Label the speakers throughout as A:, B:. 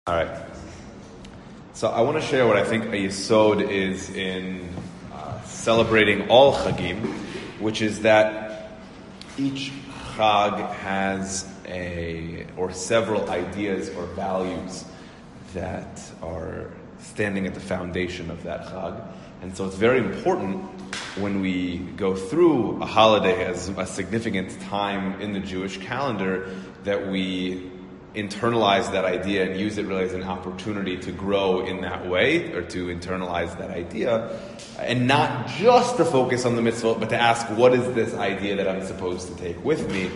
A: All right. So I want to share what I think a yesod is in celebrating all chagim, which is that each chag has several ideas or values that are standing at the foundation of that chag. And so it's very important when we go through a holiday as a significant time in the Jewish calendar that we internalize that idea and use it really as an opportunity to grow in that way, or to internalize that idea, and not just to focus on the mitzvot, but to ask, what is this idea that I'm supposed to take with me?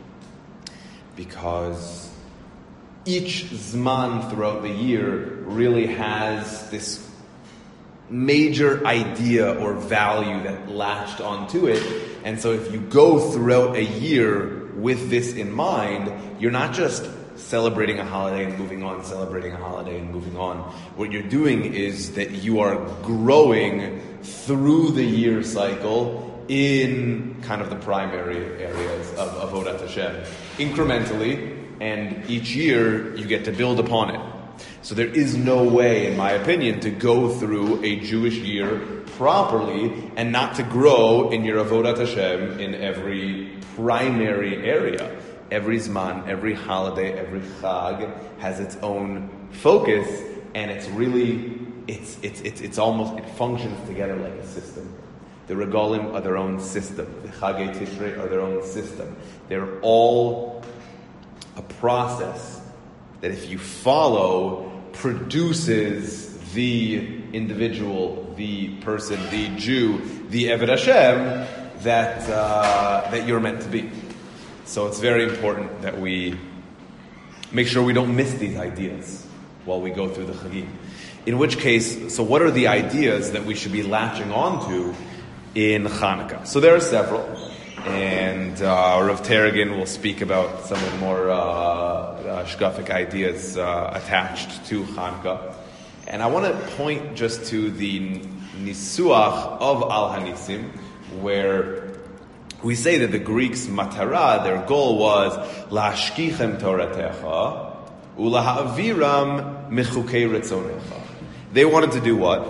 A: Because each zman throughout the year really has this major idea or value that latched onto it. And so if you go throughout a year with this in mind, you're not just celebrating a holiday and moving on, celebrating a holiday and moving on. What you're doing is that you are growing through the year cycle in kind of the primary areas of Avodat Hashem, incrementally, and each year you get to build upon it. So there is no way, in my opinion, to go through a Jewish year properly and not to grow in your Avodat Hashem in every primary area. Every zman, every holiday, every chag has its own focus, and it's really, it's almost, it functions together like a system. The regalim are their own system. The Chagei Tishrei are their own system. They're all a process that, if you follow, produces the individual, the person, the Jew, the Eved Hashem that you're meant to be. So it's very important that we make sure we don't miss these ideas while we go through the Chagim. In which case, so what are the ideas that we should be latching onto in Hanukkah? So there are several, and Rav Taragin will speak about some of the more shkafic ideas attached to Hanukkah. And I want to point just to the Nisuach of Al Hanisim, where we say that the Greeks' matara, their goal was la'ashkichem Toratecha ula'haviram mechukei retzonecha. They wanted to do what?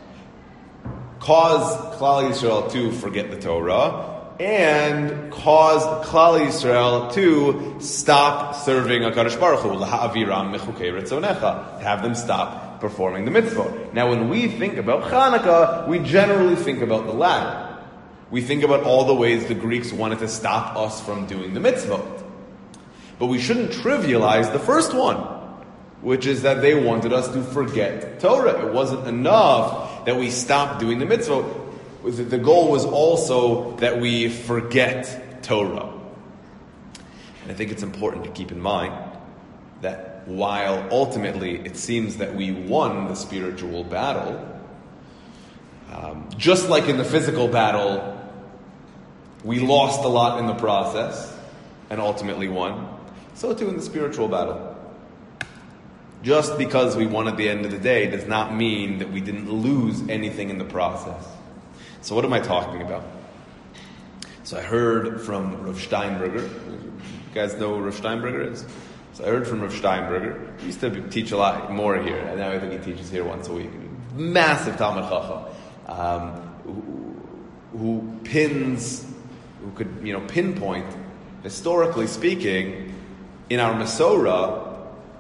A: Cause Klal Yisrael to forget the Torah and cause Klal Yisrael to stop serving HaKadosh Baruch Hu, la'haviram mechukei retzonecha, to have them stop performing the mitzvot. Now, when we think about Hanukkah, we generally think about the latter. We think about all the ways the Greeks wanted to stop us from doing the mitzvot. But we shouldn't trivialize the first one, which is that they wanted us to forget Torah. It wasn't enough that we stopped doing the mitzvot. The goal was also that we forget Torah. And I think it's important to keep in mind that while ultimately it seems that we won the spiritual battle, just like in the physical battle, we lost a lot in the process and ultimately won, so too in the spiritual battle. Just because we won at the end of the day does not mean that we didn't lose anything in the process. So what am I talking about? So I heard from Rav Steinberger. You guys know who Rav Steinberger is? So I heard from Rav Steinberger. He used to teach a lot more here, and now I think he teaches here once a week. Massive Talmud Chacham. Who could pinpoint, historically speaking, in our Masorah,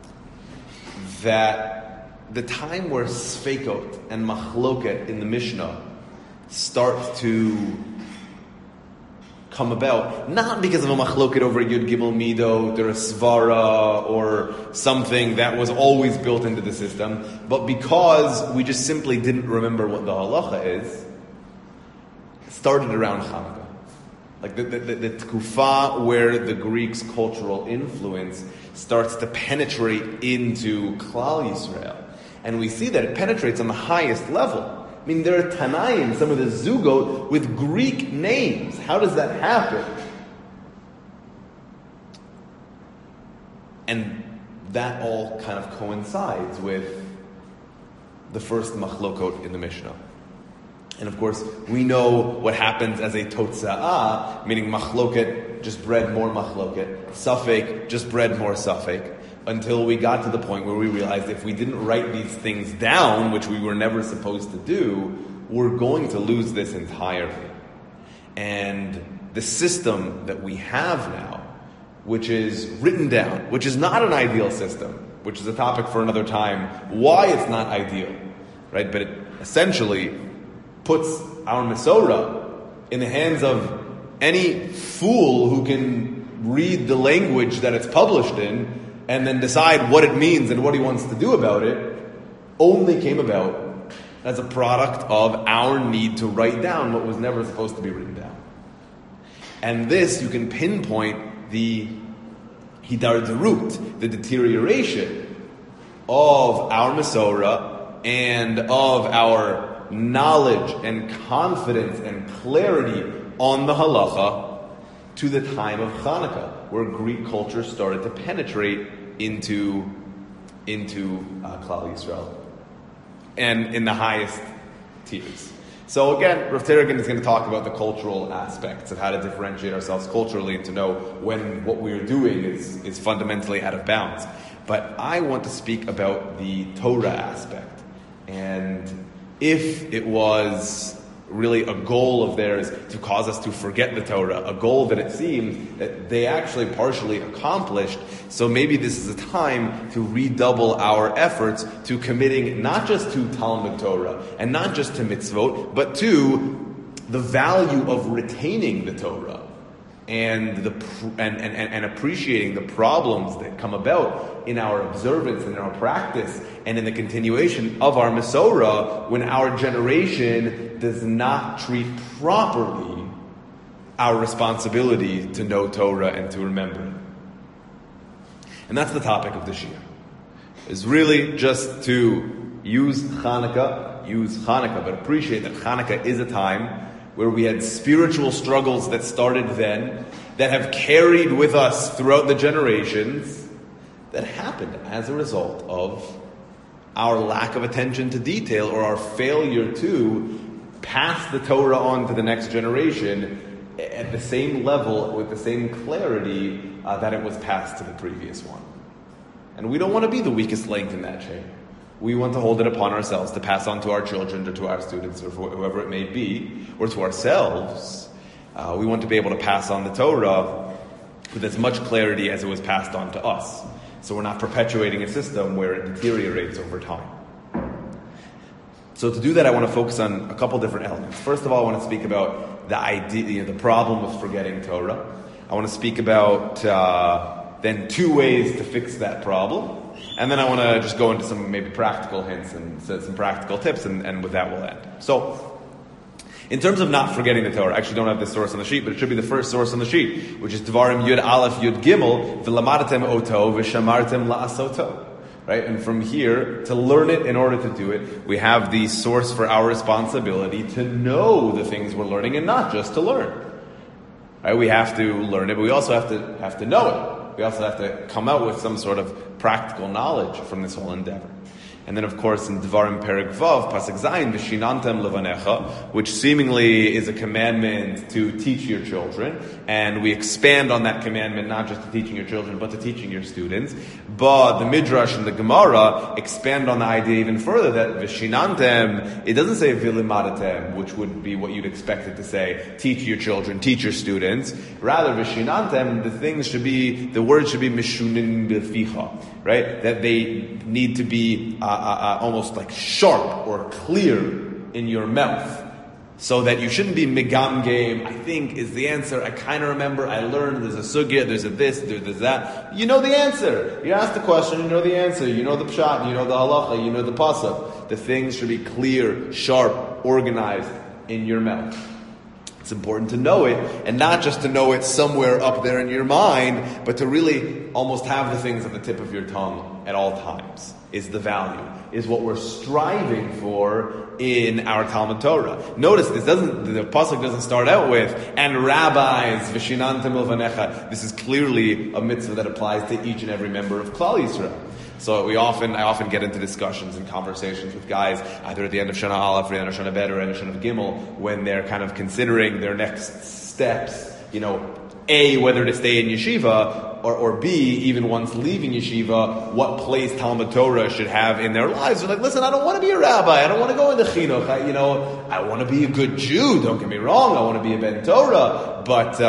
A: that the time where Sfeikot and Machloket in the Mishnah start to come about, not because of a Machloket over Yud Gimel Midot or a Svara or something that was always built into the system, but because we just simply didn't remember what the halacha is, started around Hanukkah. Like the tkufa where the Greeks' cultural influence starts to penetrate into Klal Yisrael. And we see that it penetrates on the highest level. I mean, there are Tanaim, some of the Zugot, with Greek names. How does that happen? And that all kind of coincides with the first machlokot in the Mishnah. And of course, we know what happens as a totza'ah, meaning machloket just bred more machloket, safek just bred more safek. until we got to the point where we realized if we didn't write these things down, which we were never supposed to do, we're going to lose this entirely. And the system that we have now, which is written down, which is not an ideal system, which is a topic for another time, why it's not ideal, right? But it essentially puts our Masorah in the hands of any fool who can read the language that it's published in and then decide what it means and what he wants to do about it, only came about as a product of our need to write down what was never supposed to be written down. And this, you can pinpoint the hidardarut, the deterioration of our Masorah and of our knowledge and confidence and clarity on the halacha to the time of Hanukkah, where Greek culture started to penetrate into Klal Yisrael, and in the highest tiers. So again, Rav Teragin is going to talk about the cultural aspects of how to differentiate ourselves culturally and to know when what we're doing is fundamentally out of bounds. But I want to speak about the Torah aspect, and if it was really a goal of theirs to cause us to forget the Torah, a goal that it seems that they actually partially accomplished. So maybe this is a time to redouble our efforts to committing not just to Talmud Torah and not just to mitzvot, but to the value of retaining the Torah and and appreciating the problems that come about in our observance and in our practice and in the continuation of our Masorah when our generation does not treat properly our responsibility to know Torah and to remember it. And that's the topic of this year. Is really just to use Hanukkah, but appreciate that Hanukkah is a time where we had spiritual struggles that started then, that have carried with us throughout the generations, that happened as a result of our lack of attention to detail or our failure to pass the Torah on to the next generation at the same level, with the same clarity that it was passed to the previous one. And we don't want to be the weakest link in that chain. We want to hold it upon ourselves to pass on to our children or to our students or whoever it may be, or to ourselves. We want to be able to pass on the Torah with as much clarity as it was passed on to us. So we're not perpetuating a system where it deteriorates over time. So to do that, I want to focus on a couple different elements. First of all, I want to speak about the idea, the problem of forgetting Torah. I want to speak about then two ways to fix that problem. And then I want to just go into some maybe practical hints and some practical tips, and with that we'll end. So, in terms of not forgetting the Torah, I actually don't have this source on the sheet, but it should be the first source on the sheet, which is Devarim Yud Aleph Yud Gimel, V'lamadatem oto v'shamartem la'asoto. Right? And from here, to learn it in order to do it, we have the source for our responsibility to know the things we're learning and not just to learn. Right? We have to learn it, but we also have to know it. We also have to come out with some sort of practical knowledge from this whole endeavor. And then, of course, in Devarim Perek Vav, Pasuk Zayin, V'shinantam levanecha, which seemingly is a commandment to teach your children. And we expand on that commandment not just to teaching your children, but to teaching your students. But the Midrash and the Gemara expand on the idea even further that V'shinantam, it doesn't say V'limadatem, which would be what you'd expect it to say, teach your children, teach your students. Rather, V'shinantam, the words should be Mishunin B'ficha, right? That they need to be almost like sharp or clear in your mouth, so that you shouldn't be migam game. I think is the answer. I kind of remember. I learned there's a sugya, there's a this, there's that. You know the answer. You ask the question, you know the answer. You know the pshat, you know the halacha, you know the pasuk. The things should be clear, sharp, organized in your mouth. It's important to know it, and not just to know it somewhere up there in your mind, but to really almost have the things at the tip of your tongue at all times. Is the value, is what we're striving for in our Talmud Torah. Notice the pasuk doesn't start out with, and rabbis, v'shinantam ilvanecha. This is clearly a mitzvah that applies to each and every member of Klal Yisrael. So I often get into discussions and conversations with guys, either at the end of Shana Aleph, or the end of Shana Bet, or end of Shana Gimel, when they're kind of considering their next steps, whether to stay in yeshiva, or B, even once leaving yeshiva, what place Talmud Torah should have in their lives. They're like, listen, I don't want to be a rabbi. I don't want to go into chinuch. I want to be a good Jew. Don't get me wrong. I want to be a ben Torah. But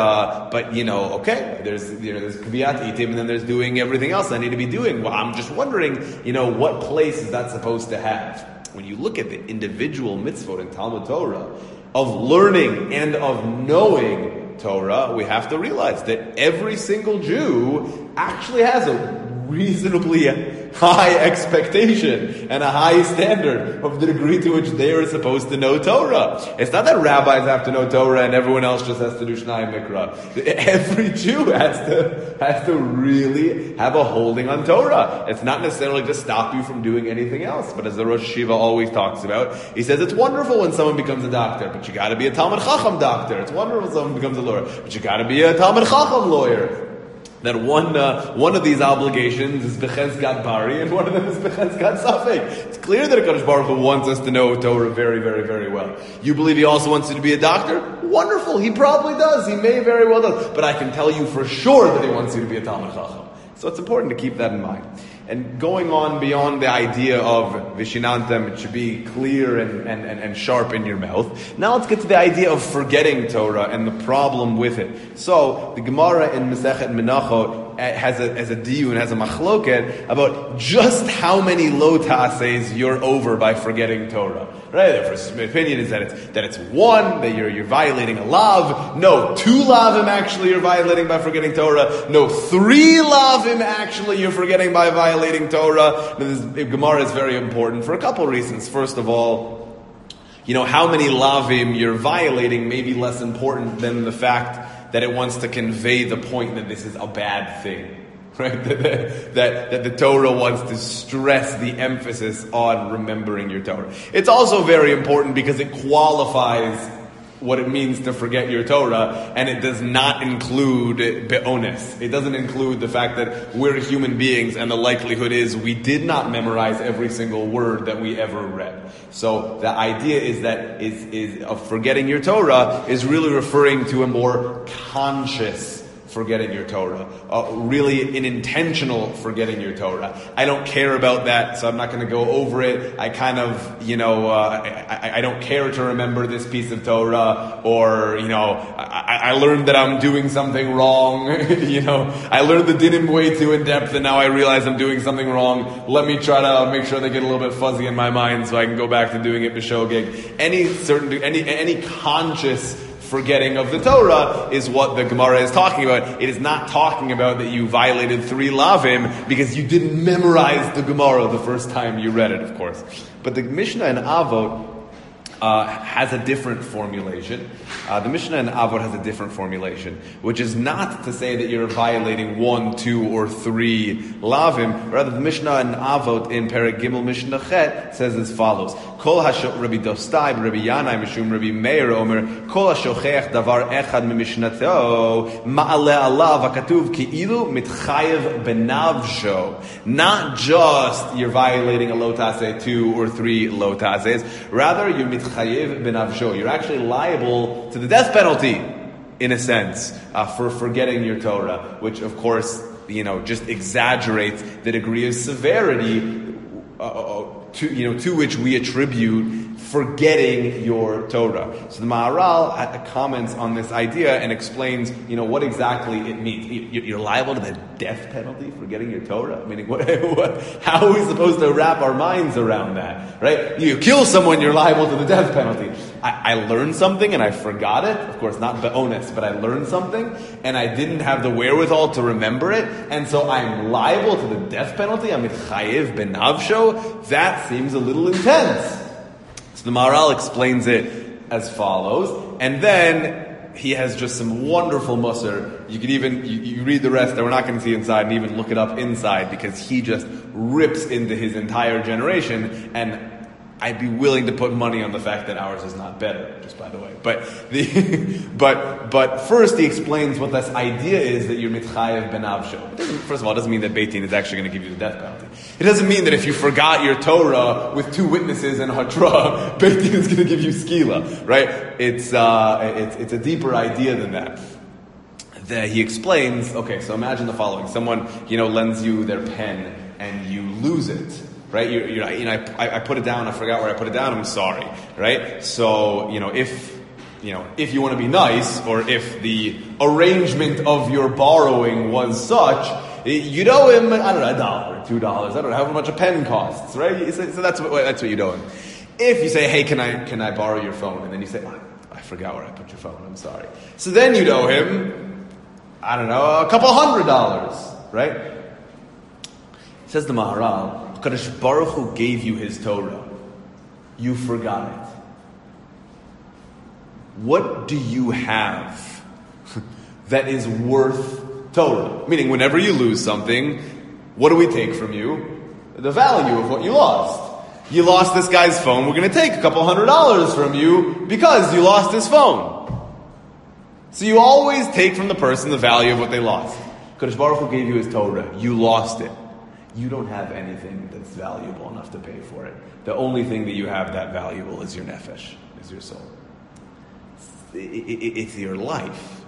A: okay, there's kviyat itim, and then there's doing everything else I need to be doing. Well, I'm just wondering, what place is that supposed to have? When you look at the individual mitzvot in Talmud Torah, of learning and of knowing Torah, we have to realize that every single Jew actually has a reasonably high expectation and a high standard of the degree to which they are supposed to know Torah. It's not that rabbis have to know Torah and everyone else just has to do Shnai Mikra. Every Jew has to really have a holding on Torah. It's not necessarily to stop you from doing anything else, but as the Rosh Hashiva always talks about, he says it's wonderful when someone becomes a doctor, but you got to be a Talmud Chacham doctor. It's wonderful when someone becomes a lawyer, but you got to be a Talmud Chacham lawyer. That one of these obligations is Bechezgat Bari, and one of them is Bechezgat Safek. It's clear that HaKadosh Baruch Hu wants us to know Torah very, very, very well. You believe He also wants you to be a doctor? Wonderful. He probably does. He may very well does. But I can tell you for sure that He wants you to be a Talmud Chacham. So it's important to keep that in mind. And going on beyond the idea of Vishinantam, it should be clear and sharp in your mouth. Now let's get to the idea of forgetting Torah and the problem with it. So the Gemara in Masechet Menachot has a diyun, has a machloket about just how many lo tases you're over by forgetting Torah. Right? The first opinion is that it's one, that you're violating a lav. No, 2 lavim actually you're violating by forgetting Torah. No, 3 lavim actually you're forgetting by violating Torah. Now, this Gemara is very important for a couple reasons. First of all, how many lavim you're violating may be less important than the fact that it wants to convey the point that this is a bad thing. Right? That the Torah wants to stress the emphasis on remembering your Torah. It's also very important because it qualifies what it means to forget your Torah, and it does not include be'ones. It doesn't include the fact that we're human beings, and the likelihood is we did not memorize every single word that we ever read. So the idea is that is of forgetting your Torah is really referring to a more conscious forgetting your Torah, really an intentional forgetting your Torah. I don't care about that, so I'm not going to go over it. I kind of, I don't care to remember this piece of Torah, or, I learned that I'm doing something wrong. I learned the dinim way too in depth, and now I realize I'm doing something wrong. Let me try to make sure they get a little bit fuzzy in my mind so I can go back to doing it b'shogeg. Any conscious forgetting of the Torah is what the Gemara is talking about. It is not talking about that you violated 3 lavim because you didn't memorize the Gemara the first time you read it, of course. But the Mishnah in Avot has a different formulation. The Mishnah in Avot has a different formulation, which is not to say that you're violating 1, 2, or 3 lavim. Rather, the Mishnah in Avot in Perek Gimel Mishnah Chet says as follows: Kol Rabbi Dostai, Rabbi Yanai, Mishum Rabbi Meir Omer, Kol hashochech davar echad mimishnato ma'ale alav hakatuv ki'ilu mitchayev benavsho. Not just you're violating a lo taseh 2 or 3 lo tases, rather you're mitchayev benavsho. You're actually liable to the death penalty, in a sense, for forgetting your Torah, which of course, just exaggerates the degree of severity to which we attribute forgetting your Torah. So the Maharal comments on this idea and explains, what exactly it means. You're liable to the death penalty for getting your Torah? I mean, how are we supposed to wrap our minds around that, right? You kill someone, you're liable to the death penalty. I learned something and I forgot it. Of course, not be'ones, but I learned something and I didn't have the wherewithal to remember it, and so I'm liable to the death penalty. I'm chayev benavsho. That seems a little intense. So the Maharal explains it as follows, and then he has just some wonderful musar. You could even, you read the rest, and we're not going to see inside, and even look it up inside, because he just rips into his entire generation, and I'd be willing to put money on the fact that ours is not better, just by the way. But first he explains what this idea is that you're mitchayev benavsho. First of all, it doesn't mean that Beit Din is actually going to give you the death penalty. It doesn't mean that if you forgot your Torah with 2 witnesses and hatra, Beit Din is going to give you skila, right? It's a deeper idea than that. he explains, okay, so imagine the following. Someone, lends you their pen and you lose it, right? I put it down, I forgot where I put it down, I'm sorry, right? So, if you want to be nice, or if the arrangement of your borrowing was such, you'd owe him, I don't know, $1, $2, I don't know how much a pen costs, right? So that's what you'd owe him. If you say, hey, can I borrow your phone? And then you say, I forgot where I put your phone, I'm sorry. So then you'd owe him, I don't know, a couple $100, right? Says the Maharal, Kadosh Baruch Hu gave you His Torah. You forgot it. What do you have that is worth Torah? Meaning, whenever you lose something, what do we take from you? The value of what you lost. You lost this guy's phone, we're going to take a couple $100 from you because you lost his phone. So you always take from the person the value of what they lost. Kadosh Baruch Hu gave you His Torah. You lost it. You don't have anything that's valuable enough to pay for it. The only thing that you have that valuable is your nefesh, is your soul. It's your life.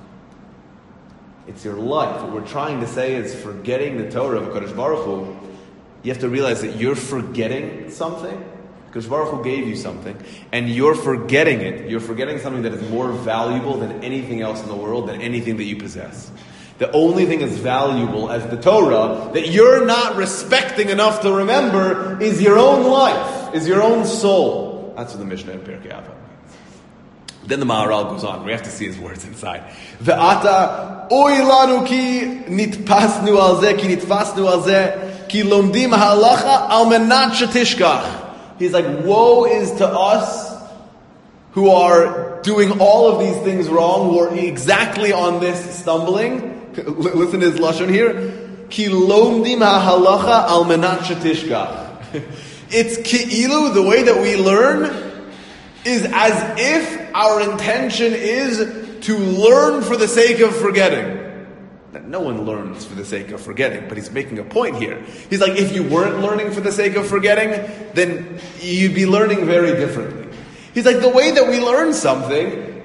A: It's your life. What we're trying to say is, forgetting the Torah of Kadosh Baruch Hu, you have to realize that you're forgetting something. Kadosh Baruch Hu gave you something, and you're forgetting it. You're forgetting something that is more valuable than anything else in the world, than anything that you possess. The only thing as valuable as the Torah that you're not respecting enough to remember is your own life, is your own soul. That's what the Mishnah in Pirkei Avot means. Then the Maharal goes on. We have to see his words inside. Ve'ata oy lanu ki nitpasnu al zeh, ki nitfasnu al zeh, ki lomdim halacha al menat shetishkach. He's like, woe is to us who are doing all of these things wrong, who are exactly on this stumbling. Listen to his lashon here. Ki lomdim halacha al menat shetishkach. It's ki'ilu, the way that we learn is as if our intention is to learn for the sake of forgetting. No one learns for the sake of forgetting, but he's making a point here. He's like, if you weren't learning for the sake of forgetting, then you'd be learning very differently. He's like, the way that we learn something,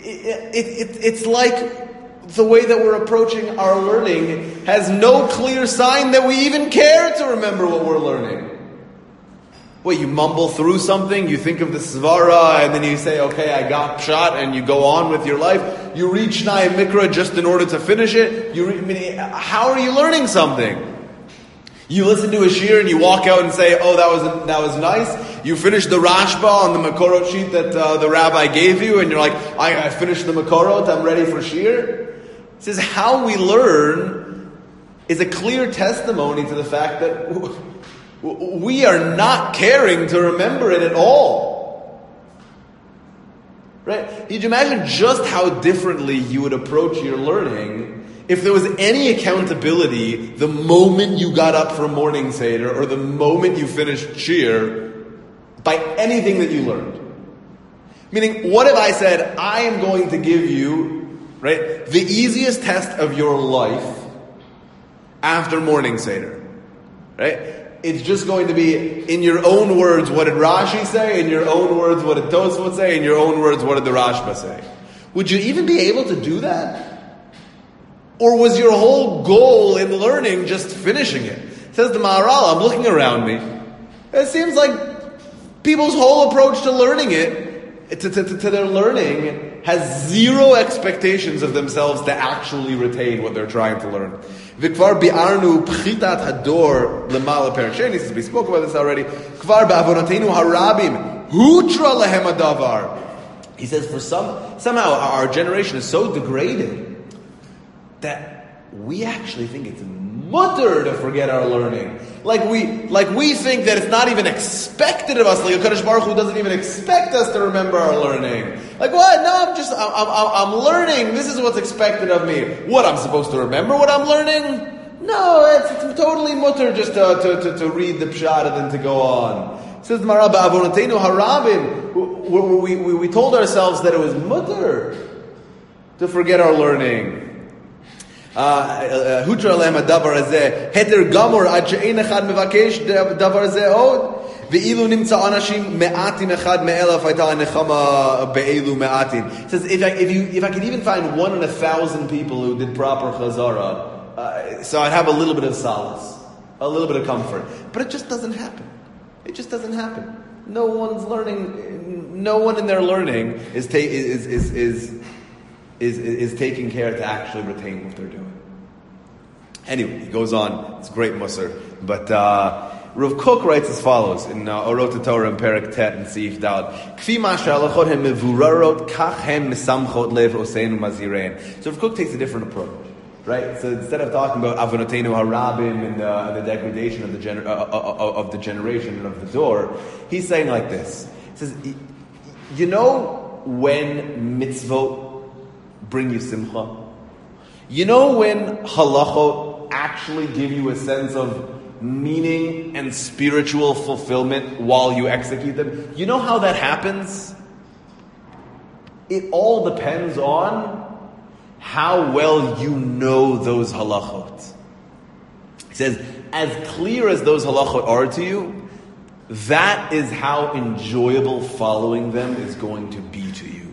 A: it's like the way that we're approaching our learning has no clear sign that we even care to remember what we're learning. Well, you mumble through something, you think of the svara, and then you say, okay, I got pshat, and you go on with your life. You read Shnai Mikra just in order to finish it. How are you learning something? You listen to a shir and you walk out and say, oh, that was nice. You finish the Rashba on the Makorot sheet that the rabbi gave you, and you're like, I finished the Makorot, I'm ready for shir. He says, how we learn is a clear testimony to the fact that we are not caring to remember it at all. Right? Could you imagine just how differently you would approach your learning if there was any accountability the moment you got up for morning seder or the moment you finished shir by anything that you learned? Meaning, what if I said, I am going to give you, right, the easiest test of your life after morning seder, right? It's just going to be, in your own words, what did Rashi say? In your own words, what did Tosfot say? In your own words, what did the Rashba say? Would you even be able to do that? Or was your whole goal in learning just finishing it? Says the Maharal, I'm looking around me. It seems like people's whole approach to learning it, to their learning, has zero expectations of themselves to actually retain what they're trying to learn. Vikvar bi'arnu pchitat hador lemala perek sheni. We spoke about this already. Kvar ba'avonatenu harabim hutra lehem adavar. He says, for somehow our generation is so degraded that we actually think it's mutter to forget our learning. Like we think that it's not even expected of us. Like Kadosh Baruch Hu doesn't even expect us to remember our learning. Like what? No, I'm learning. This is what's expected of me. What, I'm supposed to remember what I'm learning? No, it's totally mutter just to read the pshat and then to go on. It says the Maharal, ba'avonatenu harabim. We told ourselves that it was mutter to forget our learning. Hutra lehem davar hazeh heter gamor ad she'ein echad mevakesh davar hazeh od. Ve'ilu nimtza anashim me'atin echad me'elaf hayta nechama be'elu me'atin. It says, if I could even find 1 in 1,000 people who did proper chazara, so I'd have a little bit of solace, a little bit of comfort. But it just doesn't happen. It just doesn't happen. No one's learning. No one in their learning is taking care to actually retain what they're doing. Anyway, he goes on. It's great musar. But Rav Kook writes as follows in Orot Torah in Perek Tet and Seif Dal. Kfi ma she'alachot hem mevurarot, kach hem mesamchot lev oseinu mazirein. So Rav Kook takes a different approach. Right, so instead of talking about Avonotenu Harabim and the degradation of the generation and of the door, he's saying like this. He says, you know when mitzvot bring you simcha? You know when halachot actually give you a sense of meaning and spiritual fulfillment while you execute them? You know how that happens? It all depends on how well you know those halachot. He says, as clear as those halachot are to you, that is how enjoyable following them is going to be to you.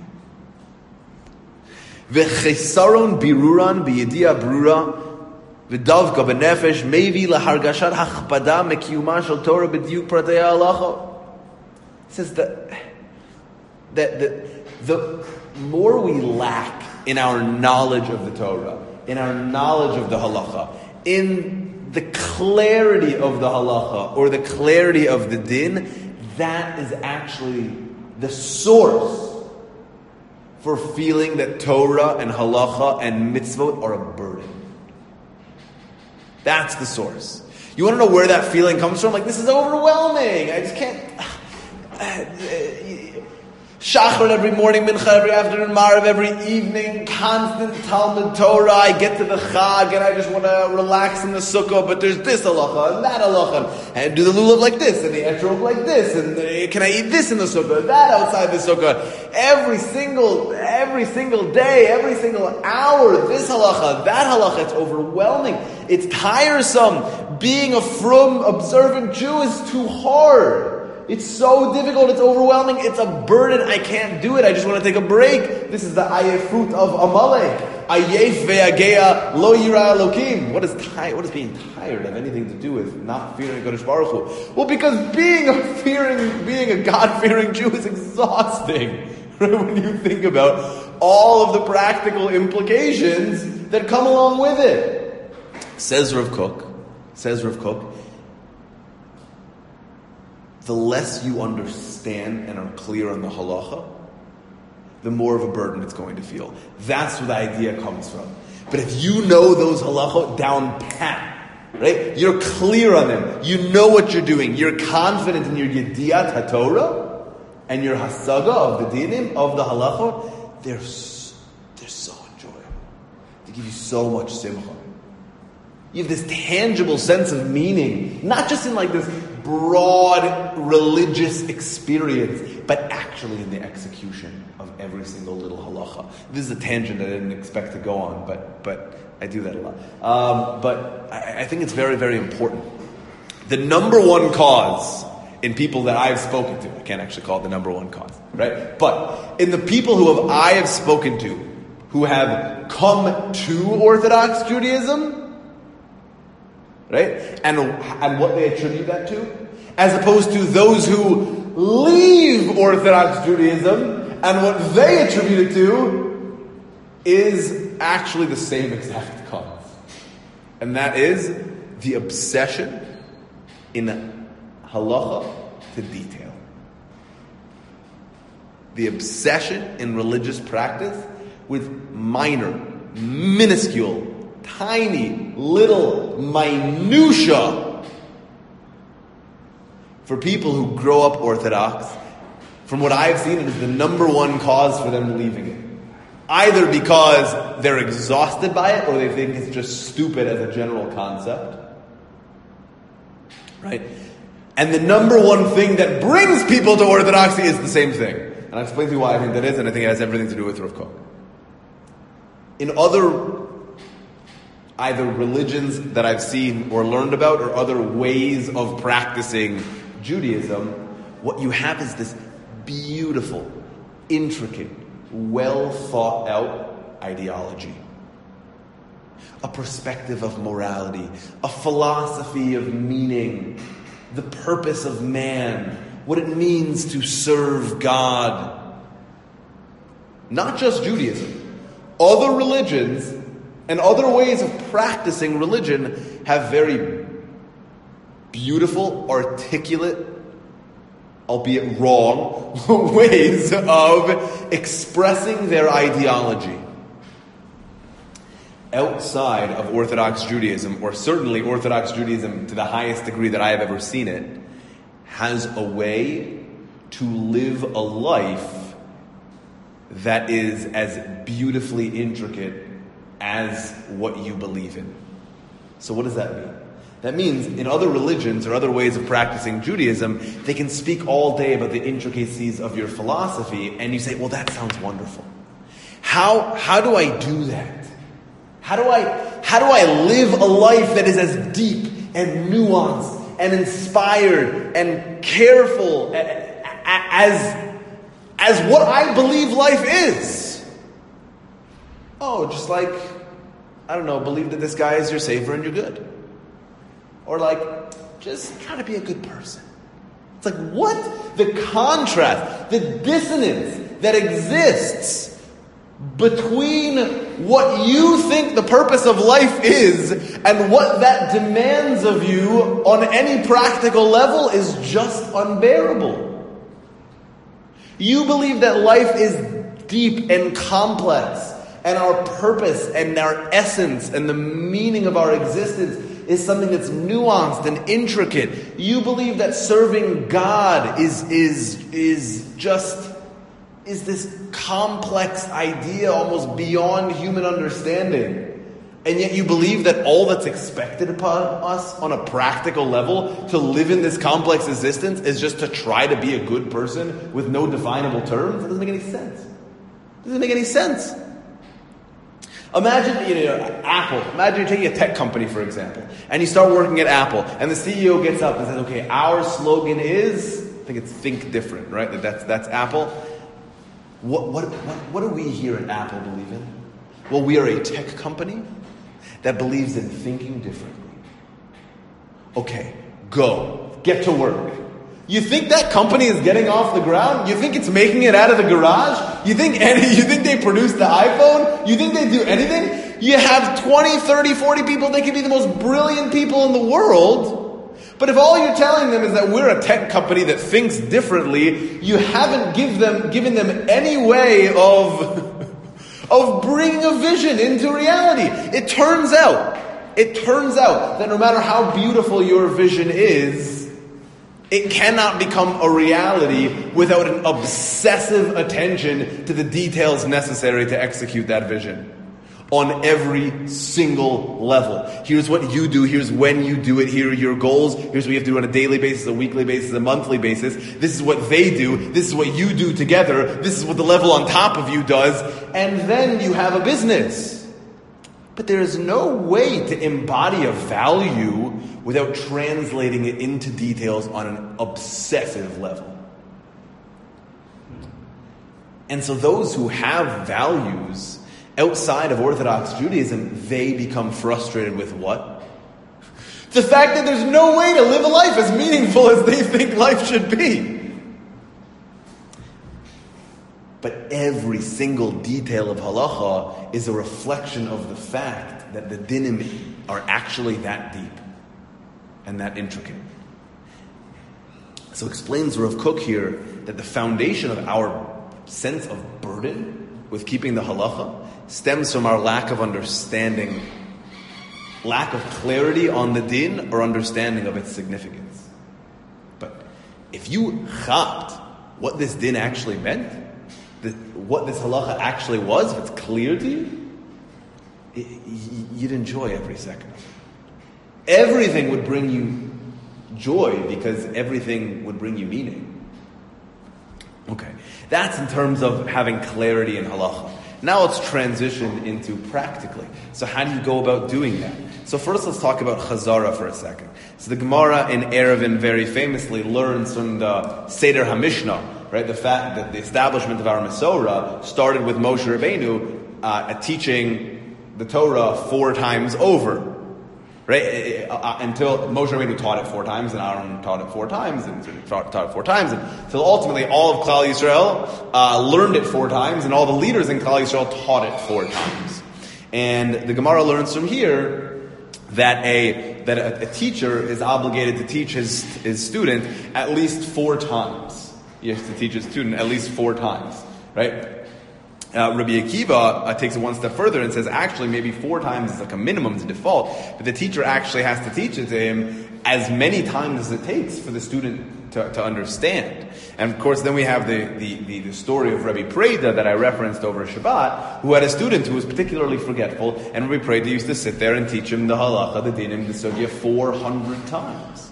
A: V'chesaron biruran b'yediya brura v'davka b'nefesh mevi lahargashat hachpada mekiyuma shel Torah b'diuk pratei halacha. He says that the more we lack in our knowledge of the Torah, in our knowledge of the halacha, in the clarity of the halacha or the clarity of the din, that is actually the source for feeling that Torah and halacha and mitzvot are a burden. That's the source. You want to know where that feeling comes from? Like, this is overwhelming. I just can't. Shachar every morning, Mincha every afternoon, Marav every evening, constant Talmud Torah. I get to the Chag and I just want to relax in the Sukkah, but there's this halacha and that halacha, and do the lulav like this and the etrog like this, and can I eat this in the Sukkah, that outside the Sukkah? Every single day, every single hour, this halacha, that halacha. It's overwhelming. It's tiresome. Being a frum, observant Jew is too hard. It's so difficult, it's overwhelming, it's a burden, I can't do it, I just want to take a break. This is the ayefut of Amalek. Ayef ve'ageya lo yira Elokim. What does being tired have anything to do with not fearing Kodesh Baruch Hu? Well, because being a God-fearing Jew is exhausting. Right? When you think about all of the practical implications that come along with it. Says Rav Kook, the less you understand and are clear on the halacha, the more of a burden it's going to feel. That's where the idea comes from. But if you know those halacha down pat, right? You're clear on them. You know what you're doing. You're confident in your yediyat haTorah and your hasaga of the dinim, of the halacha. They're so enjoyable. They give you so much simcha. You have this tangible sense of meaning, not just in like this broad religious experience, but actually in the execution of every single little halacha. This is a tangent I didn't expect to go on, but I do that a lot. But I think it's very, very important. The number one cause in people that I've spoken to, I can't actually call it the number one cause, right? But in the people I have spoken to, who have come to Orthodox Judaism, right? And what they attribute that to, as opposed to those who leave Orthodox Judaism, and what they attribute it to is actually the same exact cause. And that is the obsession in halacha to detail. The obsession in religious practice with minuscule, tiny, little minutia. For people who grow up Orthodox, from what I've seen, it is the number one cause for them leaving it. Either because they're exhausted by it, or they think it's just stupid as a general concept. Right? And the number one thing that brings people to Orthodoxy is the same thing. And I'll explain to you why I think that is, and I think it has everything to do with Rav Kook. In other either religions that I've seen or learned about, or other ways of practicing Judaism, what you have is this beautiful, intricate, well thought out ideology. A perspective of morality, a philosophy of meaning, the purpose of man, what it means to serve God. Not just Judaism. Other religions and other ways of practicing religion have very beautiful, articulate, albeit wrong, ways of expressing their ideology. Outside of Orthodox Judaism, or certainly Orthodox Judaism to the highest degree that I have ever seen it, has a way to live a life that is as beautifully intricate as what you believe in. So what does that mean? That means in other religions or other ways of practicing Judaism, they can speak all day about the intricacies of your philosophy, and you say, well, that sounds wonderful. How do I do that? How do I live a life that is as deep and nuanced and inspired and careful as what I believe life is? Oh, just like, I don't know, believe that this guy is your savior and you're good. Or like, just try to be a good person. It's like, what? The contrast, the dissonance that exists between what you think the purpose of life is and what that demands of you on any practical level is just unbearable. You believe that life is deep and complex, and our purpose and our essence and the meaning of our existence is something that's nuanced and intricate. You believe that serving God is this complex idea almost beyond human understanding. And yet you believe that all that's expected upon us on a practical level to live in this complex existence is just to try to be a good person with no definable terms? It doesn't make any sense. It doesn't make any sense. Imagine, Apple. Imagine you're taking a tech company, for example, and you start working at Apple, and the CEO gets up and says, okay, our slogan is, I think it's think different, right? That's Apple. What do we here at Apple believe in? Well, we are a tech company that believes in thinking differently. Okay, go. Get to work. You think that company is getting off the ground? You think it's making it out of the garage? You think they produced the iPhone? You think they do anything? You have 20, 30, 40 people. They could be the most brilliant people in the world. But if all you're telling them is that we're a tech company that thinks differently, you haven't given them any way of bringing a vision into reality. It turns out that no matter how beautiful your vision is, it cannot become a reality without an obsessive attention to the details necessary to execute that vision. On every single level. Here's what you do, here's when you do it, here are your goals, here's what you have to do on a daily basis, a weekly basis, a monthly basis. This is what they do, this is what you do together, this is what the level on top of you does, and then you have a business. But there is no way to embody a value without translating it into details on an obsessive level. And so those who have values outside of Orthodox Judaism, they become frustrated with what? The fact that there's no way to live a life as meaningful as they think life should be. But every single detail of halacha is a reflection of the fact that the dinim are actually that deep and that intricate. So explains Rav Kook here that the foundation of our sense of burden with keeping the halacha stems from our lack of understanding, lack of clarity on the din or understanding of its significance. But if you chopped what this din actually meant, what this halacha actually was, if it's clear to you, you'd enjoy every second of it. Everything would bring you joy because everything would bring you meaning. Okay, that's in terms of having clarity in halacha. Now let's transition into practically. So how do you go about doing that? So first let's talk about Chazara for a second. So the Gemara in Eruvin very famously learns from the Seder HaMishnah, right? The fact that the establishment of our Masorah started with Moshe Rabbeinu teaching the Torah 4 times over. Right? Until Moshe Rabbeinu taught it 4 times, and Aaron taught it 4 times, and taught it 4 times, until ultimately all of Klal Yisrael learned it 4 times, and all the leaders in Klal Yisrael taught it 4 times. And the Gemara learns from here that a teacher is obligated to teach his student at least 4 times. He has to teach his student at least 4 times, right? Rabbi Akiva takes it one step further and says actually maybe 4 times is like a minimum, it's a default, but the teacher actually has to teach it to him as many times as it takes for the student to understand. And of course then we have the story of Rabbi Preda that I referenced over Shabbat, who had a student who was particularly forgetful, and Rabbi Preda used to sit there and teach him the halacha, the dinim, the sugya 400 times.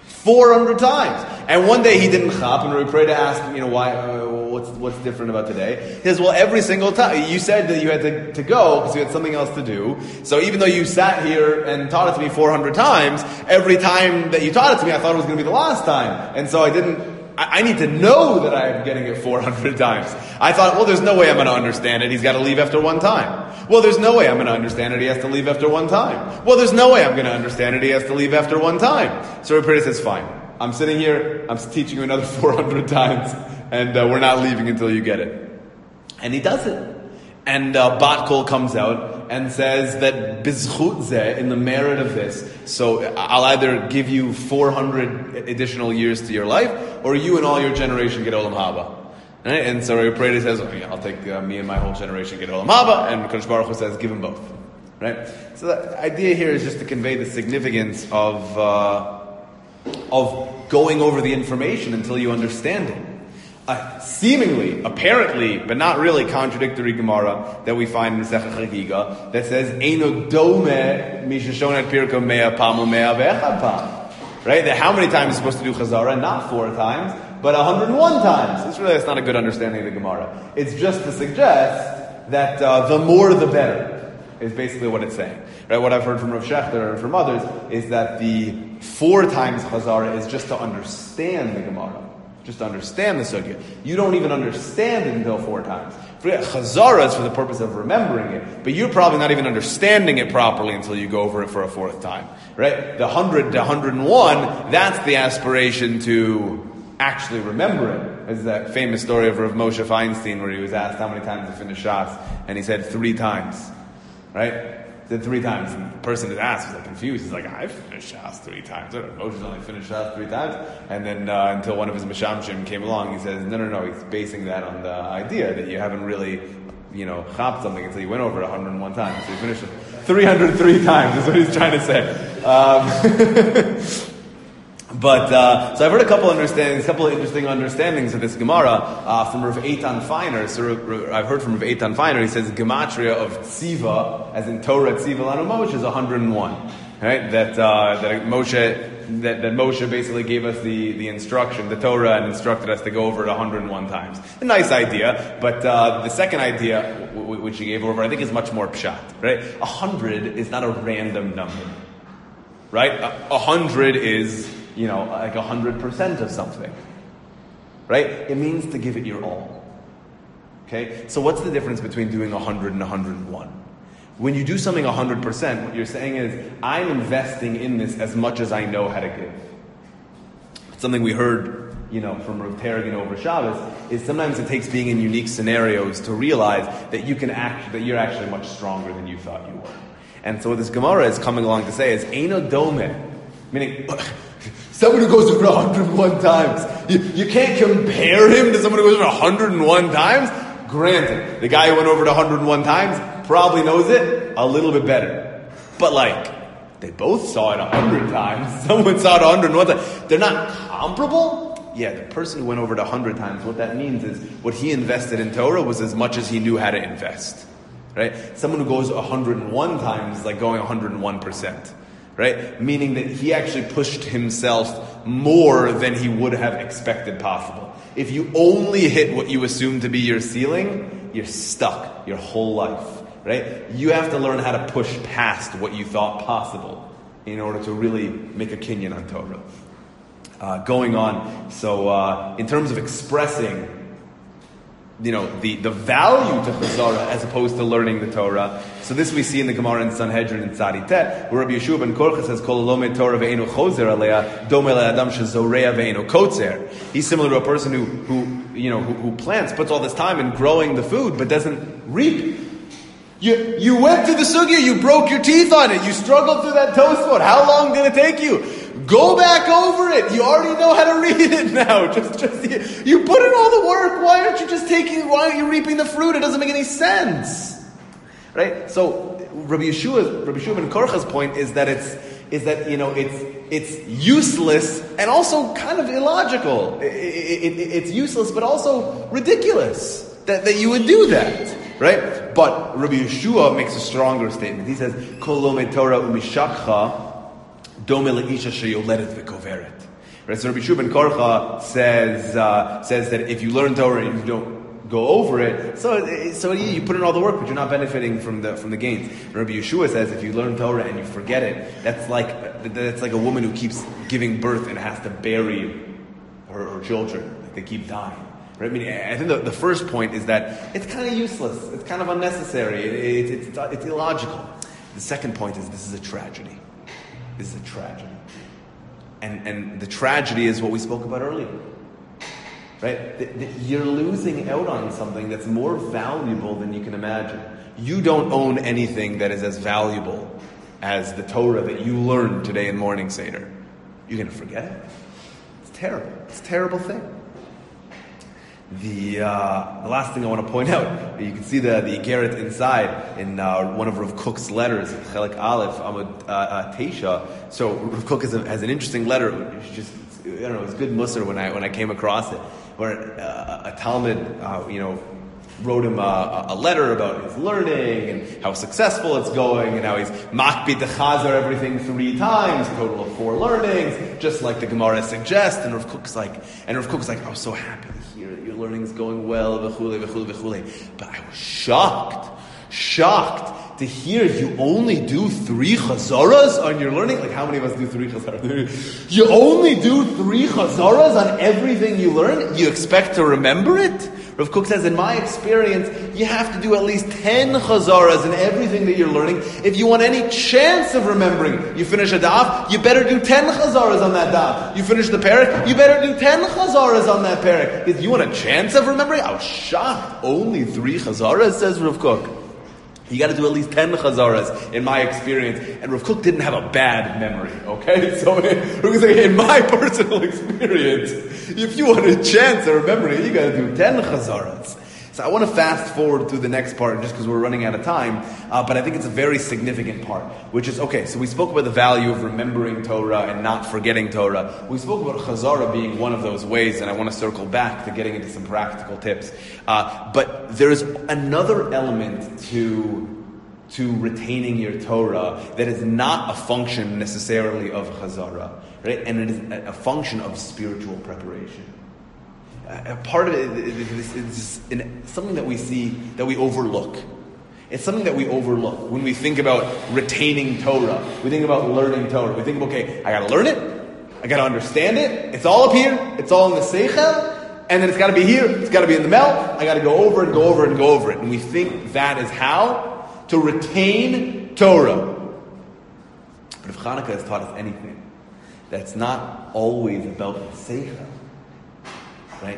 A: 400 times. And one day he didn't chap, and Rabbi Preda asked him, why, what's different about today? He says, well, every single time, you said that you had to go because you had something else to do. So even though you sat here and taught it to me 400 times, every time that you taught it to me, I thought it was going to be the last time. And so I need to know that I'm getting it 400 times. I thought, well, there's no way I'm going to understand it. He's got to leave after 1 time. Well, there's no way I'm going to understand it. He has to leave after 1 time. Well, there's no way I'm going to understand it. He has to leave after 1 time. So Rabbi Preda says, fine. I'm sitting here. I'm teaching you another 400 times. And we're not leaving until you get it. And he does it. And Bat Kol comes out and says that bizchut zeh, in the merit of this, so I'll either give you 400 additional years to your life, or you and all your generation get Olam Haba. Right? And so Rabbi Preda says, okay, I'll take me and my whole generation get Olam Haba, and Kadosh Baruch Hu says, give them both. Right? So the idea here is just to convey the significance of going over the information until you understand it. Seemingly, apparently, but not really contradictory Gemara that we find in Masechet Chagiga that says Eino dome mishashonat pirka mea pam mea ve'echad pam. Right? That how many times is supposed to do Chazara? Not 4 times, but 101 times. That's not a good understanding of the Gemara. It's just to suggest that the more the better is basically what it's saying. Right? What I've heard from Rav Shechter and from others is that the 4 times Chazara is just to understand the Gemara. Just to understand the sugya. You don't even understand it until 4 times. Chazara is for the purpose of remembering it, but you're probably not even understanding it properly until you go over it for a 4th time. Right? The 100 to 101, that's the aspiration to actually remember it. There's that famous story of Rav Moshe Feinstein where he was asked how many times to finish Shas, and he said 3 times. Right? Said 3 times, and the person that asked was like confused. He's like, I've finished Shas 3 times. Moshe's only finished Shas 3 times. And then until one of his Meshamshim came along, he says, no, he's basing that on the idea that you haven't really, chapped something until you went over it 101 times. So you finished it 303 times is what he's trying to say. So I've heard a couple of interesting understandings of this Gemara from Rav Eitan Feiner. So I've heard from Rav Eitan Feiner. He says gematria of tziva, as in Torah tziva lanu Moshe, is 101. Right? That Moshe basically gave us the instruction, the Torah, and instructed us to go over it 101 times. A nice idea, but the second idea, which he gave over, I think is much more pshat. Right? 100 is not a random number. Right? 100 is like 100% of something. Right? It means to give it your all. Okay? So what's the difference between doing 100 and 101? When you do something 100%, what you're saying is, I'm investing in this as much as I know how to give. Something we heard, from Rav Taragin over Shabbos, is sometimes it takes being in unique scenarios to realize that that you're actually much stronger than you thought you were. And so what this Gemara is coming along to say is, Eino dome, meaning, someone who goes over 101 times. You can't compare him to someone who goes over 101 times. Granted, the guy who went over it 101 times probably knows it a little bit better. But they both saw it 100 times. Someone saw it 101 times. They're not comparable? Yeah, the person who went over it 100 times, what that means is what he invested in Torah was as much as he knew how to invest. Right? Someone who goes 101 times is like going 101%. Right? Meaning that he actually pushed himself more than he would have expected possible. If you only hit what you assume to be your ceiling, you're stuck your whole life. right? You have to learn how to push past what you thought possible in order to really make a kinyan on Torah. Going on, so in terms of expressing, the value to Chazara as opposed to learning the Torah. So this we see in the Gemara in Sanhedrin in Tzadi Tet, where Rabbi Yeshua ben Korcha says, "Kol lomed Torah ve'enu chozer alea, dome le'adam shezorea ve'enu kotzer." He's similar to a person who plants, puts all this time in growing the food, but doesn't reap. You went to the sugya, you broke your teeth on it, you struggled through that Tosfot. How long did it take you? Go back over it. You already know how to read it now. Just you put in all the work. Why aren't you reaping the fruit? It doesn't make any sense, right? So Rabbi Yeshua ben Korcha's point is that it's useless and also kind of illogical. It's useless, but also ridiculous that you would do that, right? But Rabbi Yeshua makes a stronger statement. He says, "Kol lomed Torah umishakcha." Right, so Rabbi Yeshua ben Korcha says that if you learn Torah and you don't go over it, so you put in all the work, but you're not benefiting from the gains. And Rabbi Yeshua says if you learn Torah and you forget it, that's like a woman who keeps giving birth and has to bury her children, like they keep dying. Right? I mean, I think the first point is that it's kind of useless, it's kind of unnecessary, it's illogical. The second point is this is a tragedy. This is a tragedy. And the tragedy is what we spoke about earlier. Right? You're losing out on something that's more valuable than you can imagine. You don't own anything that is as valuable as the Torah that you learned today in Morning Seder. You're going to forget it? It's terrible. It's a terrible thing. The last thing I want to point out, you can see the Igeret inside in one of Rav Kook's letters, Chelik Aleph, Amud Teisha. So Rav Kook has an interesting letter. It's good musar when I came across it, where a Talmud, wrote him a letter about his learning and how successful it's going and how he's makbid the Chazar everything 3 times, a total of 4 learnings, just like the Gemara suggests. And Rav Kook's like, I was so happy to hear that your learning is going well, v'chule, v'chule, v'chule. But I was shocked to hear you only do 3 chazaras on your learning. Like, how many of us do 3 chazaras? You only do 3 chazaras on everything you learn? You expect to remember it? Rav Kook says, in my experience, you have to do at least 10 chazaras in everything that you're learning. If you want any chance of remembering, you finish a daf, you better do 10 chazaras on that daf. You finish the parak, you better do 10 chazaras on that parak. If you want a chance of remembering, I was shocked. Only 3 chazaras, says Rav Kook. You got to do at least 10 chazaras, in my experience. And Rav Kook didn't have a bad memory, okay? So, in my personal experience, if you want a chance of remembering, you got to do 10 chazaras. So I want to fast forward through the next part, just because we're running out of time, but I think it's a very significant part, which is, okay, so we spoke about the value of remembering Torah and not forgetting Torah. We spoke about chazara being one of those ways, and I want to circle back to getting into some practical tips. But there's another element to retaining your Torah that is not a function necessarily of chazara, right? And it is a function of spiritual preparation. Part of it is something that we see, that we overlook. It's something that we overlook when we think about retaining Torah. We think about learning Torah. We think, okay, I got to learn it. I got to understand it. It's all up here. It's all in the seichel. And then it's got to be here. It's got to be in the mouth. I got to go over and go over and go over it. And we think that is how to retain Torah. But if Hanukkah has taught us anything, that's not always about the seichel. Right?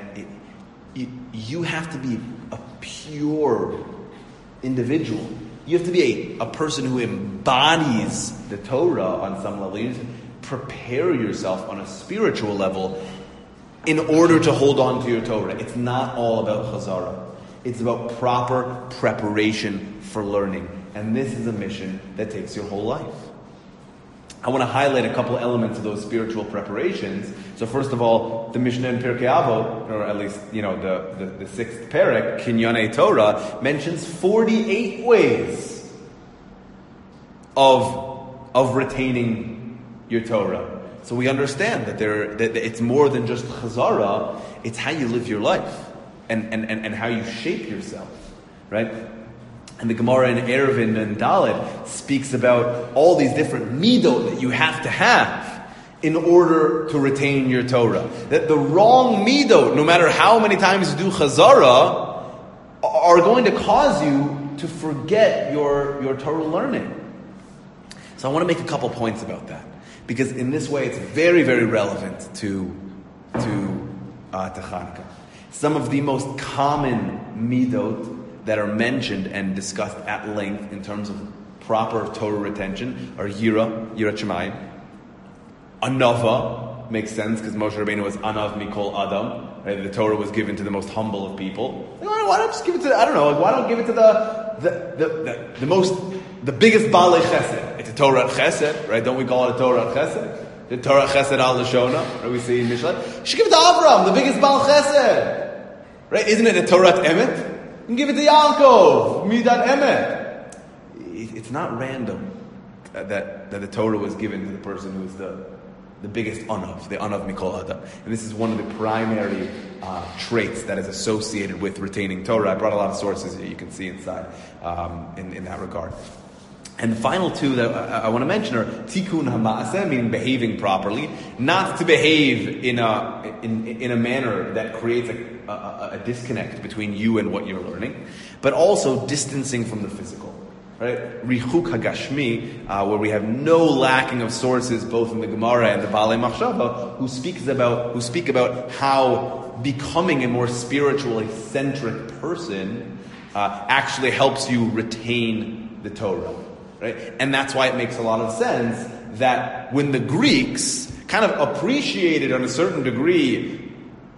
A: You have to be a pure individual. You have to be a person who embodies the Torah on some level. You need to prepare yourself on a spiritual level in order to hold on to your Torah. It's not all about chazara. It's about proper preparation for learning. And this is a mission that takes your whole life. I want to highlight a couple elements of those spiritual preparations. So first of all, the Mishnah in Pirkei Avot, or at least, the 6th parak, Kinyanei Torah, mentions 48 ways of retaining your Torah. So we understand that it's more than just chazara, it's how you live your life and how you shape yourself, right? And the Gemara in Eruvin and Dalet speaks about all these different midot that you have to have in order to retain your Torah. That the wrong midot, no matter how many times you do chazara, are going to cause you to forget your Torah learning. So I want to make a couple points about that, because in this way it's very, very relevant to Chanukah. Some of the most common midot that are mentioned and discussed at length in terms of proper Torah retention are Yirat Shemayim. Anava makes sense because Moshe Rabbeinu was Anav Mikol Adam. Right? The Torah was given to the most humble of people. Why don't just give it to, I don't know, why don't give it to the biggest Baalei Chesed? It's a Torah Chesed, right? Don't we call it a Torah Chesed? The Torah Chesed al Lashona, right? We see in Mishlei. You should give it to Avram, the biggest Baal Chesed. Right? Isn't it a Torah Emet? You can give it to Yaakov, Midat Emet. It's not random that the Torah was given to the person who is the biggest Anav, the Anav Mikol Adam. And this is one of the primary traits that is associated with retaining Torah. I brought a lot of sources that you can see inside in that regard. And the final two that I want to mention are Tikkun HaMaaseh, meaning behaving properly, not to behave in a manner that creates a disconnect between you and what you're learning, but also distancing from the physical. Right? Richuk HaGashmi, where we have no lacking of sources both in the Gemara and the Baalei Machshava, who speak about how becoming a more spiritually centric person actually helps you retain the Torah. Right? And that's why it makes a lot of sense that when the Greeks kind of appreciated on a certain degree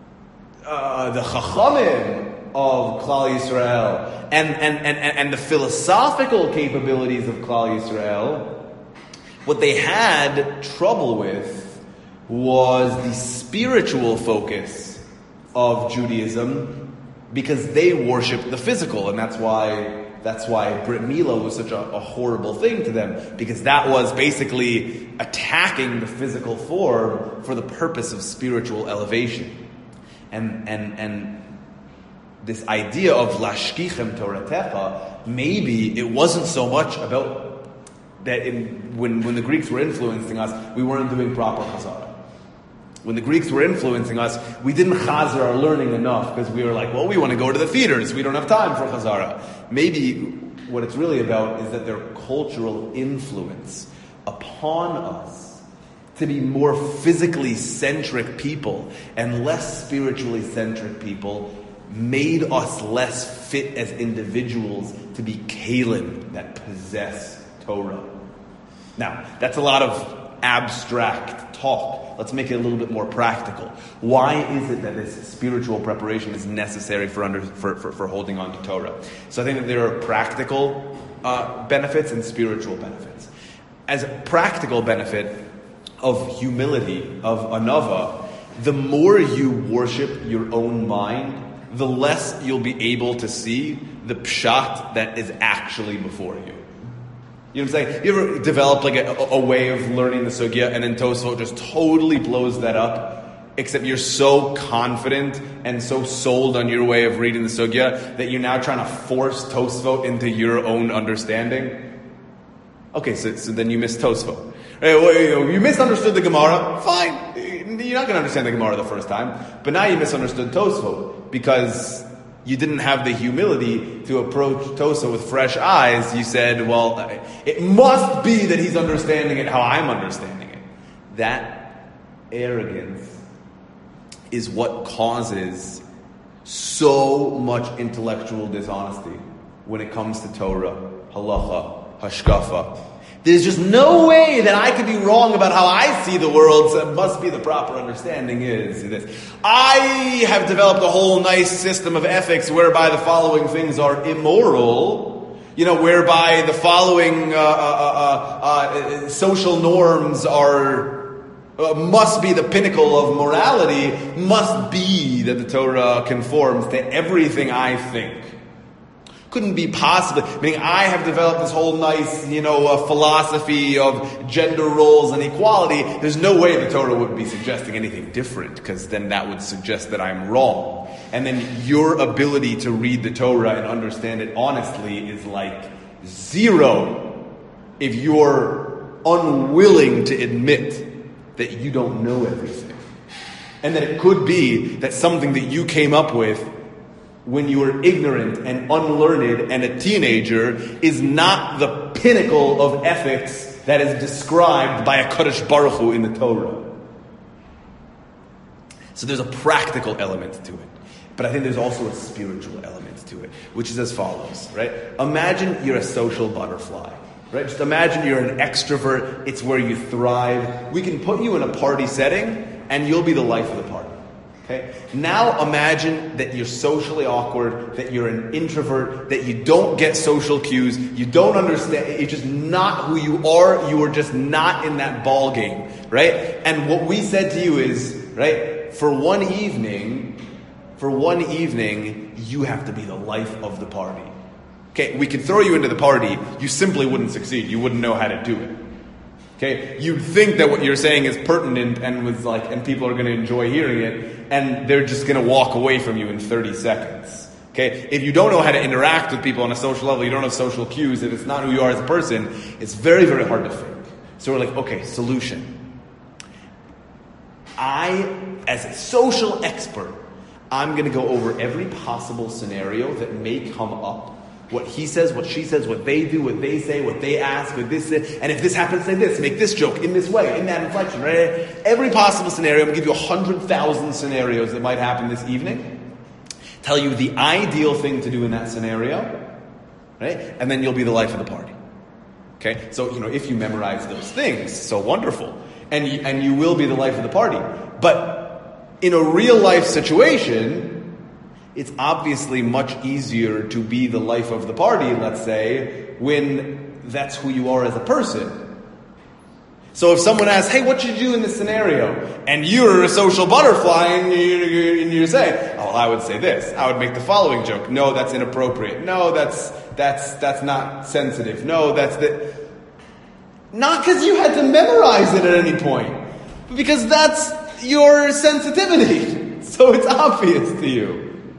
A: the Chachamim of Klal Yisrael and the philosophical capabilities of Klal Yisrael, what they had trouble with was the spiritual focus of Judaism, because they worshipped the physical, and that's why Brit Milah was such a horrible thing to them, because that was basically attacking the physical form for the purpose of spiritual elevation. And this idea of Lashkichem Toratecha, maybe it wasn't so much about that when the Greeks were influencing us, we weren't doing proper chazara. When the Greeks were influencing us, we didn't chazer our learning enough because we were like, well, we want to go to the theaters. We don't have time for chazara. Maybe what it's really about is that their cultural influence upon us to be more physically centric people and less spiritually centric people made us less fit as individuals to be kalim that possess Torah. Now, that's a lot of abstract talk. Let's make it a little bit more practical. Why is it that this spiritual preparation is necessary for holding on to Torah? So I think that there are practical benefits and spiritual benefits. As a practical benefit of humility, of anava, the more you worship your own mind, the less you'll be able to see the pshat that is actually before you. You know what I'm saying? You ever develop like a way of learning the sugya and then Tosfot just totally blows that up, except you're so confident and so sold on your way of reading the sugya that you're now trying to force Tosfot into your own understanding? Okay, so then you missed Tosfot. You misunderstood the Gemara, fine. You're not going to understand the Gemara the first time, but now you misunderstood Tosfot because you didn't have the humility to approach Tosa with fresh eyes. You said, well, it must be that he's understanding it how I'm understanding it. That arrogance is what causes so much intellectual dishonesty when it comes to Torah, halacha, hashkafa. There's just no way that I could be wrong about how I see the world, so it must be the proper understanding is this. I have developed a whole nice system of ethics whereby the following things are immoral, whereby the following social norms are must be the pinnacle of morality, must be that the Torah conforms to everything I think. couldn't be possibly, meaning I have developed this whole nice, philosophy of gender roles and equality. There's no way the Torah would be suggesting anything different, because then that would suggest that I'm wrong. And then your ability to read the Torah and understand it honestly is like zero if you're unwilling to admit that you don't know everything. And that it could be that something that you came up with when you were ignorant and unlearned and a teenager is not the pinnacle of ethics that is described by a Kadosh Baruch Hu in the Torah. So there's a practical element to it. But I think there's also a spiritual element to it, which is as follows, right? Imagine you're a social butterfly, right? Just imagine you're an extrovert. It's where you thrive. We can put you in a party setting and you'll be the life of the party. Okay? Now imagine that you're socially awkward, that you're an introvert, that you don't get social cues, you don't understand, it's just not who you are just not in that ball game, right? And what we said to you is, right, for one evening, you have to be the life of the party. Okay, we could throw you into the party, you simply wouldn't succeed, you wouldn't know how to do it. Okay, you'd think that what you're saying is pertinent and people are going to enjoy hearing it, and they're just going to walk away from you in 30 seconds. Okay, if you don't know how to interact with people on a social level, you don't have social cues, if it's not who you are as a person, it's very, very hard to think. So we're like, okay, solution. As a social expert, I'm going to go over every possible scenario that may come up. What he says, what she says, what they do, what they say, what they ask, what this is, and if this happens, say this, make this joke in this way, in that inflection, right? Every possible scenario, I'm going to give you 100,000 scenarios that might happen this evening. Tell you the ideal thing to do in that scenario, right? And then you'll be the life of the party. Okay? So, if you memorize those things, so wonderful. And you will be the life of the party. But in a real life situation, it's obviously much easier to be the life of the party, let's say, when that's who you are as a person. So if someone asks, hey, what should you do in this scenario? And you're a social butterfly, and you say, oh, I would say this. I would make the following joke. No, that's inappropriate. No, that's not sensitive. No, that's the... Not because you had to memorize it at any point, but because that's your sensitivity. So it's obvious to you.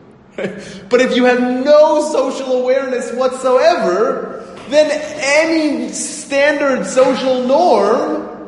A: But if you have no social awareness whatsoever, then any standard social norm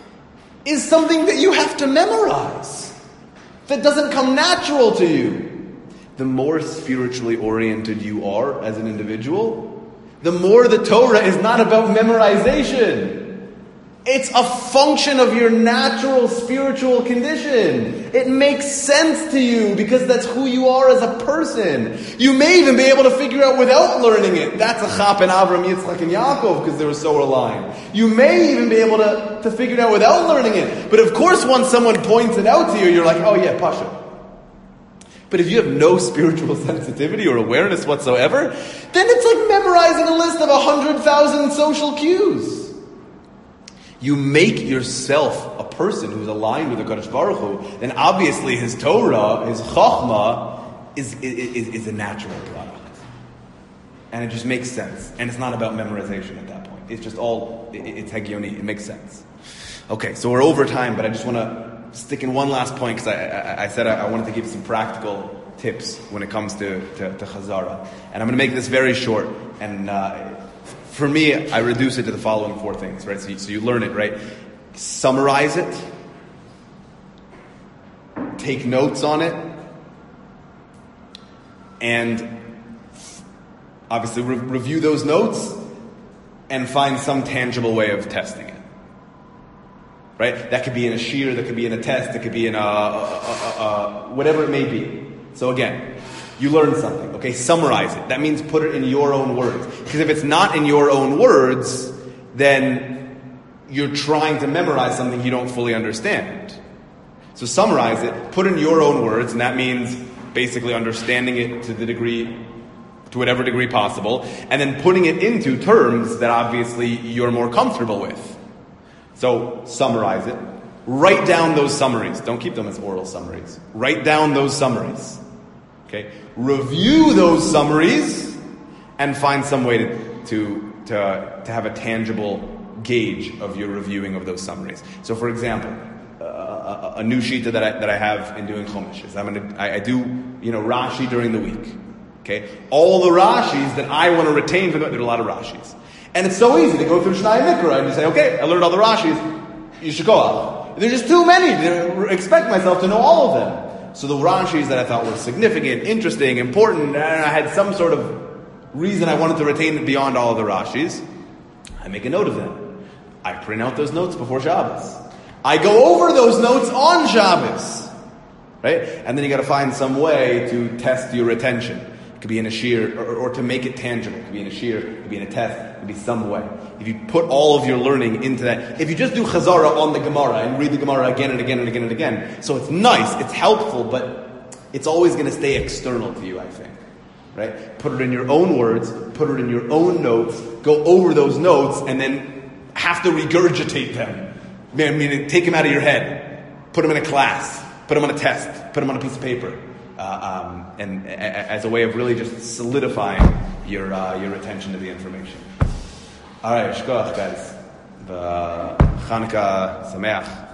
A: is something that you have to memorize, that doesn't come natural to you. The more spiritually oriented you are as an individual, the more the Torah is not about memorization. It's a function of your natural spiritual condition. It makes sense to you because that's who you are as a person. You may even be able to figure out without learning it. That's a chap in Avram, Yitzchak, and Yaakov because they were so aligned. You may even be able to figure it out without learning it. But of course, once someone points it out to you, you're like, oh yeah, Pasha. But if you have no spiritual sensitivity or awareness whatsoever, then it's like memorizing a list of 100,000 social cues. You make yourself a person who's aligned with the Kadosh Baruch Hu, then obviously his Torah, his Chachma, is a natural product. And it just makes sense. And it's not about memorization at that point. It's just it's Hagioni. It makes sense. Okay, so we're over time, but I just want to stick in one last point because I said I wanted to give some practical tips when it comes to Chazara. And I'm going to make this very short. And for me, I reduce it to the following 4 things, right? So you learn it, right? Summarize it. Take notes on it. And obviously review those notes and find some tangible way of testing it. Right? That could be in a shear, that could be in a test, it could be in whatever it may be. So again, you learn something, okay? Summarize it. That means put it in your own words. Because if it's not in your own words, then you're trying to memorize something you don't fully understand. So summarize it, put it in your own words, and that means basically understanding it to whatever degree possible, and then putting it into terms that obviously you're more comfortable with. So summarize it. Write down those summaries. Don't keep them as oral summaries. Write down those summaries. Okay? Review those summaries and find some way to have a tangible gauge of your reviewing of those summaries. So, for example, a new shita that I have in doing Chumash is I do Rashi during the week. Okay, all the Rashis that I want to retain there are a lot of Rashis, and it's so easy to go through Shnai Mikra and you say, okay, I learned all the Rashis. You should go out. There's just too many to expect myself to know all of them. So the Rashis that I thought were significant, interesting, important, and I had some sort of reason I wanted to retain it beyond all of the Rashis, I make a note of them. I print out those notes before Shabbos. I go over those notes on Shabbos. Right? And then you got to find some way to test your retention. It could be in a shir, or to make it tangible. It could be in a shir, it could be in a test, it could be some way. If you put all of your learning into that, if you just do Chazara on the Gemara and read the Gemara again and again and again and again, so it's nice, it's helpful, but it's always going to stay external to you, I think. Right? Put it in your own words, put it in your own notes, go over those notes, and then have to regurgitate them. I mean, take them out of your head, put them in a class, put them on a test, put them on a piece of paper, and as a way of really just solidifying your attention to the information. All right, shkoach, guys. Chanukah Sameach.